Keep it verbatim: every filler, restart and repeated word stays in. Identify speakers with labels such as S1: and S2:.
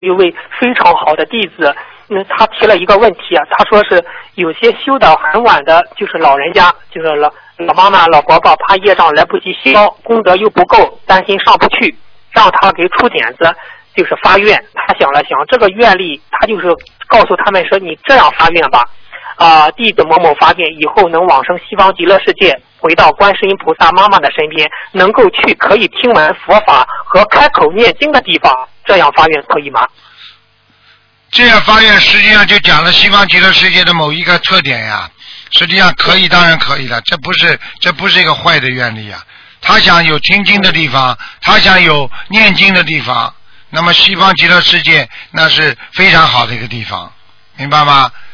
S1: 一位非常好的弟子，嗯，他提了一个问题啊，他说是有些修得很晚的，就是老人家，就是老老妈妈、老伯伯，怕业障来不及消，功德又不够，担心上不去，让他给出点子，就是发愿。他想了想，这个愿力，他就是告诉他们说，你这样发愿吧，啊、呃，弟子某某发愿以后能往生西方极乐世界，回到观世音菩萨妈妈的身边，能够去可以听闻佛法和开口念经的地方，这样发愿可以吗？
S2: 这样发愿实际上就讲了西方极乐世界的某一个特点呀，实际上可以，当然可以了，这不是这不是一个坏的愿力呀。他想有听经的地方，他想有念经的地方，那么西方极乐世界那是非常好的一个地方，明白吗？